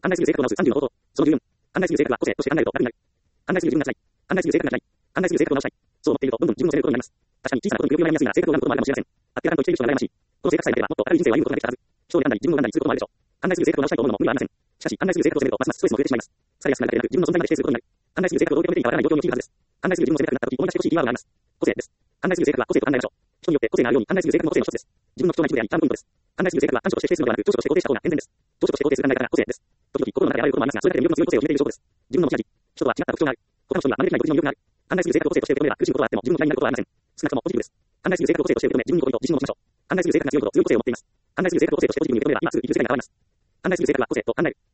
案内する性格を直す30の方法。その14。案内する性格は個性として考えると悪くなる。案内する自分がしたい。案内する性格が嫌い。案内する性格を直したい。そう思っていると、どんどん自分の責めることになります。確かに小さなことに不要になりやすいが、性格を選ぶこともあるかもしれません。あっけらかんと言っている人が羨ましい。この性格さえ見れば、もっと明るい人生を歩むことができたはず。人で選んだり、自分を選んだりすることもあるでしょう。案内する性格を直したいと思うのも無理はありません。しかし、案内する性格を責めると、ますますストレスも増えてしまいます。疲れやすくなるだけでなく、自分の存在まで否定することになる。案内する性格をどう受け止めていいかわからない状況に陥るはずです。案内する自分を責めたくなったとき、思い出してほしいキーワードがあります。個性です。案内する性格は個性と考えましょう。人によって個性があるように、案内する性格も個性の一つです。自分の貴重な一部であり、チャームポイントです。案内する性格は短所として否定するのではなく、長所として肯定した方が健全です。長所として肯定する考え方が個性です。時々心の中であらゆることもありますが、それだけで魅力の強い個性を決めている証拠です。自分の持ち味。人とは違った特徴がある。他の人には真似できない独自の魅力がある。案内する性格を個性として受け止めれば、苦しむことはあっても自分の嫌いになることはありません。少なくともポジティブです。案内する性格を個性として受け止め、自分に好意と自信を持ちましょう。案内する性格が強いほど強い個性を持っています。案内する性格を個性としてポジティブに受け止めれば、今すぐ生きる世界が変わります。案内する性格は個性と考える。